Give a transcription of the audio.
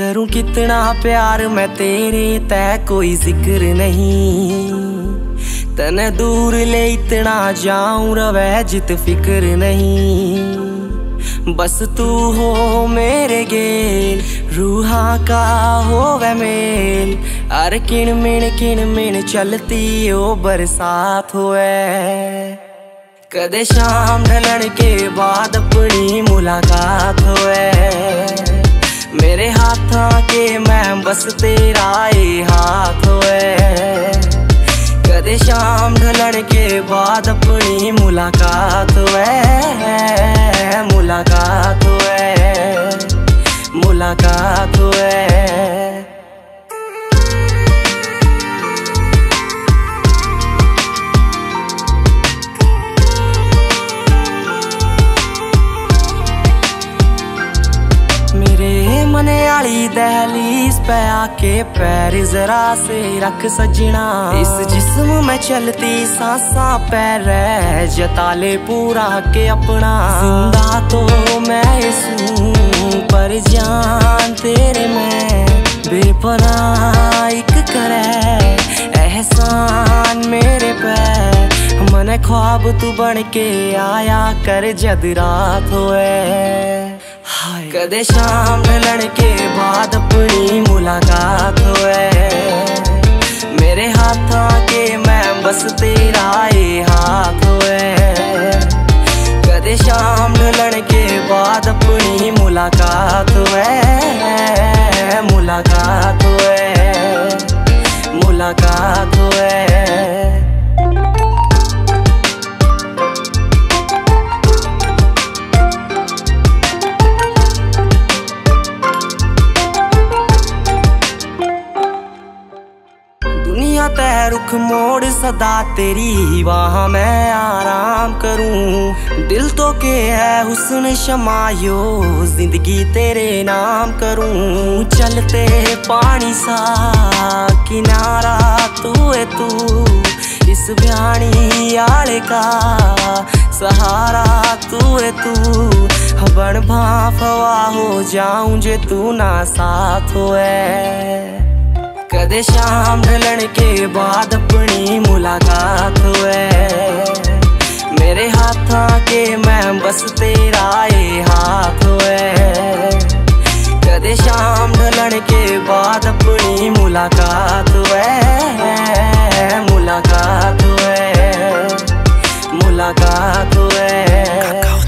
करूं कितना प्यार मैं तेरे, तै कोई जिक्र नहीं। तने दूर ले इतना जाऊं रवे जित फिक्र नहीं। बस तू हो मेरे गेल, रूहा का होवे मेल। अर किण मिण चलती ओ बरसात होए। कदे शाम ढलन के बाद अपनी मुलाकात होए। मेरे हाथां के मैं बस तेरा ए हाथ होए। कदे शाम ढलन के बाद अपनी मुलाकात होए। मुलाकात होए, मुलाकात होए। मने आली दहलीज पे आके पैर जरा से रख सजना। इस जिस्म में चलती सांसा पैर जताले पूरा के अपना। जिंदा तो मैं इसूं पर जान तेरे में बेपनाह एक करे एहसान मेरे पे। मने ख्वाब तू बन के आया कर जद रात होए। कदे शाम ढलन के बाद अपनी मुलाकात होए। मेरे हाथां के मैं बस तेरा ए हाथ होए। कदे शाम ढलन के बाद अपनी मुलाकात होए। मुलाकात होए, मुलाकात होए। तै रुख मोड़ सदा तेरी वाह मैं आराम करूं। दिल तो के है हुस्न शमायो, जिंदगी तेरे नाम करूं। चलते पानी सा किनारा तू है तू, इस ब्याणी आले का सहारा तू है तू। बन भाफ हवा हो जाऊं जे तू ना साथ होए। कदे शाम ढलन के बाद अपनी मुलाकात होए। मेरे हाथां के मैं बस तेरा ए हाथ होए। कदे शाम ढलन के बाद अपनी मुलाकात होए। मुलाकात होए, मुलाकात होए।